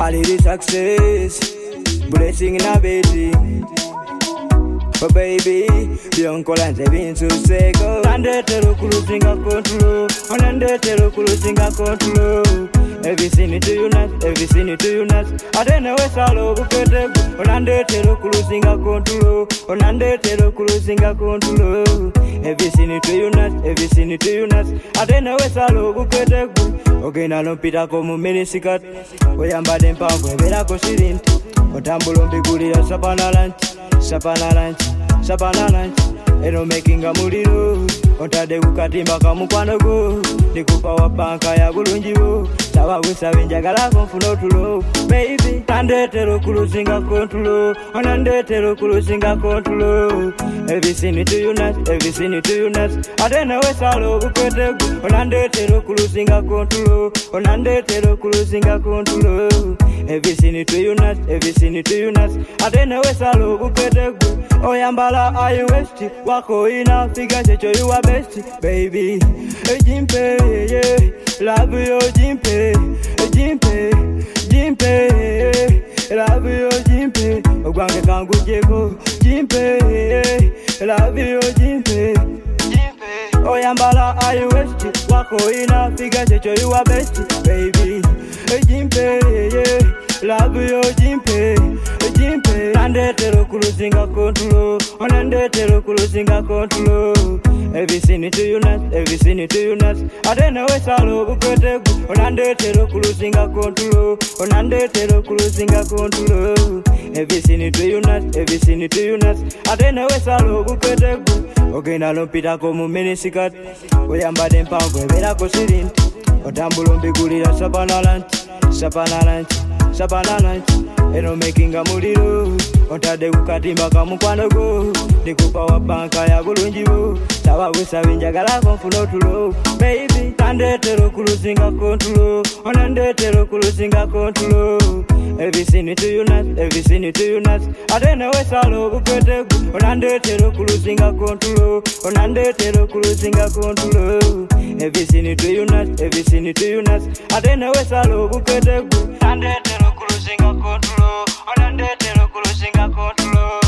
I need the success, blessing in a baby. But baby, the uncle and the beans to say go. And the terror cruising a control. And the terror cruising a control. Everything to you not, everything to you not. I don't know what's all over. And the terror cruising a control. And the terror cruising a control. Everything to you not, everything to you not. I don't know what's all over. Okay, now no pita como minisikat. Oyamba dem pa webera ko sirinti. Otambulo mbigulira sapana lunch. Eno making a muliro. Otade kukatimba kamukwano go. Nikupa wa banka ya bulunjibo. Sawa wisabe njagala konfuno tulo. Baby, tandetero kulusinga kontulo. Onandetero kulusinga kontulo. Everything to you not, everything to you not. Adena wesalo bukwetegu. Onandetero kulusinga kontulo. Onandetero kulusinga kontulo. Everything to you not, everything to you not. Adena wesalo bukwetegu. Oyambala ayi westi. Wako ina figa checho you are best. Baby, Jimpe, yeah. Love you, Jimpe, love you, Jimpe. Ogwange kangu jego, Jimpe, love you, Jimpe. Oyambala ayi west, wako ina figa checho you are best, baby. Jimpe, yeah. Love you, Jimpe. Andetero kulusinga control, onandetero kulusinga control. Everything to you not, everything to you not. I don't know what's all over. Onandetero kulusinga control, onandetero kulusinga control. Everything to you not, everything to you not. I don't know what's all over. Okay, now no pita como minisikat. Oyamba dem pa webera ko sirinti. Otambulo mbigulira sapana lunch. Eno making a muliro. Otade kukatimba kamukwano go. Nikupa wa banka ya bulunjibo. Sawa wisabe njagala konfuno tulo. Baby, tandetero kulusinga control. Onandetero kulusinga control. Everything to you not, everything to you not. I don't know what's all over. Onandetero kulusinga control. Onandetero kulusinga control. Everything to you not, everything to you not. I don't know what's all over. Onandetero kulusinga control. Onandetero kulusinga control.